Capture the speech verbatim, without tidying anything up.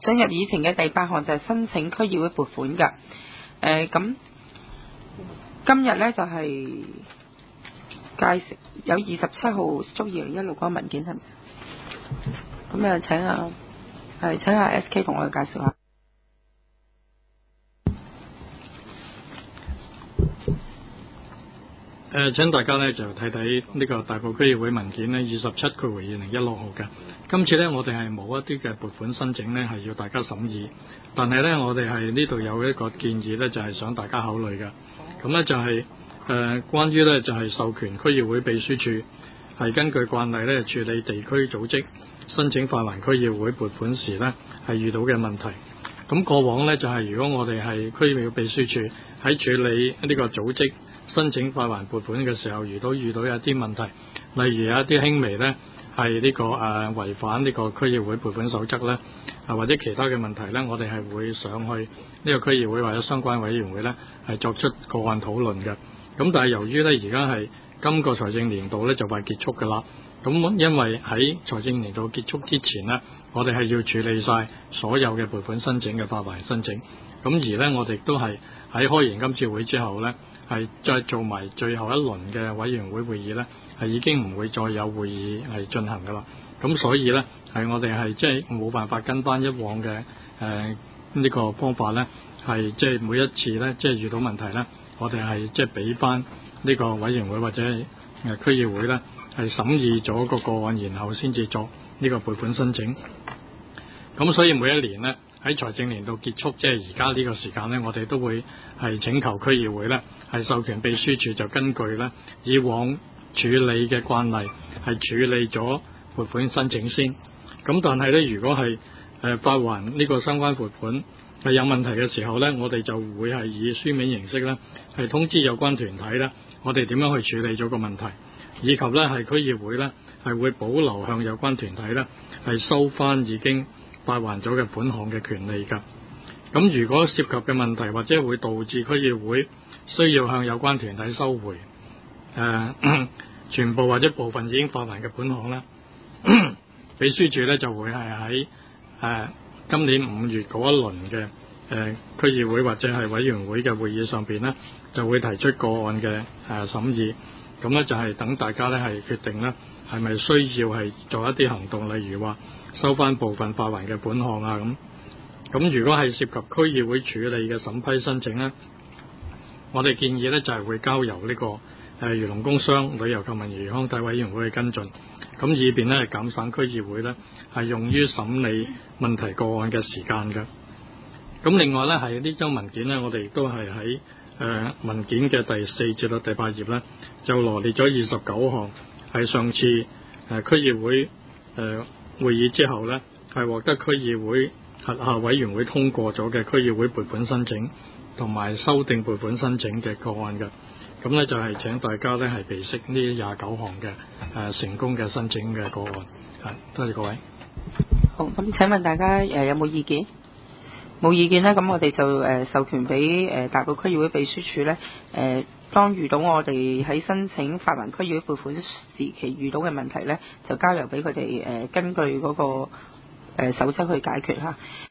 進入議程嘅第八項就係申請區議會撥款㗎。誒咁今日呢，就係、是、介紹有二十七號足二零一六嗰個文件係咪？咁啊請啊係請阿 S K 同我哋介紹下。 誒、呃，請大家呢就睇睇呢個大埔區議會文件呢，二十七括弧二零一六號嘅。今次呢，我哋係冇一啲嘅撥款申請呢係要大家審議，但係呢，我哋係呢度有一個建議呢就係、是、想大家考慮嘅。咁呢就係、是、誒、呃、關於呢就係、是、授權區議會秘書處係根據慣例呢處理地區組織申請發還區議會撥款時呢係遇到嘅問題。咁過往呢，就係、是、如果我哋係區議會秘書處喺處理呢個組織申請發還撥款嘅時候，遇到遇到有啲問題，例如有一啲輕微呢係呢、這個誒、呃、違反呢個區議會撥款守則呢，啊或者其他嘅問題呢，我哋係會上去呢個區議會或者相關委員會呢係作出個案討論嘅。咁但係由於呢而家係今個財政年度呢就快結束㗎啦，咁因為喺財政年度結束之前呢，我哋係要處理晒所有嘅撥款申請嘅發還申請，咁而呢，我哋都係喺開完今次會之後呢，係再做埋最後一輪嘅委員會會議呢，係已經唔會再有會議係進行㗎啦。咁所以呢，係我哋係即係冇辦法跟翻以往嘅誒呢個方法呢，係即係每一次呢，即係遇到問題呢，我哋係即係俾翻呢個委員會或者誒區議會呢，係審議咗個個案，然後先至作呢個撥款申請。咁所以每一年呢，喺財政年度結束，即係而家呢個時間呢，我哋都會係請求區議會呢，係授權秘書處就根據呢以往處理嘅慣例係處理咗撥款申請先。咁但係呢，如果係誒發還呢個相關撥款係有問題嘅時候呢，我哋就會係以書面形式呢，係通知有關團體呢，我哋點樣去處理咗個問題，以及呢係區議會呢，係會保留向有關團體呢，係收翻已經發還咗嘅款項嘅權利㗎。咁如果涉及嘅問題或者會導致區議會需要向有關團體收回誒、呃、全部或者部分已經發還嘅款項呢，秘書處呢就會係喺誒今年五月嗰一輪嘅誒、呃、區議會或者係委員會嘅會議上邊呢，就會提出個案嘅誒、呃、審議。咁呢就係等大家呢係決定呢係咪需要係做一啲行動，例如話收翻部分發還嘅款項啊咁。咁如果係涉及區議會處理嘅審批申請呢，我哋建議呢就係、是、會交由呢、這個誒漁農工商旅遊及文娛康體委員會去跟進，咁以便呢係減省區議會呢係用於審理問題個案嘅時間嘅。咁另外呢，係呢張文件呢，我哋亦都係喺誒文件嘅第四至到第八頁呢，就羅列咗二十九項係上次誒、呃、區議會誒、呃、會議之後呢，係獲得區議會轄下委員會通過咗嘅區議會撥款申請同埋修訂撥款申請嘅個案嘅。咁呢就係、是、請大家呢係備悉呢廿九項嘅誒、呃、成功嘅申請嘅個案。係，多謝各位。 好，咁請問大家誒、呃、有冇意見？冇意見呢，咁我哋就誒、呃、授權俾誒、呃、大埔區議會秘書處呢。誒、呃，當遇到我哋喺申請發還區議會撥款時期遇到嘅問題呢，就交由俾佢哋誒根據嗰、那個誒、呃、守則去解決嚇。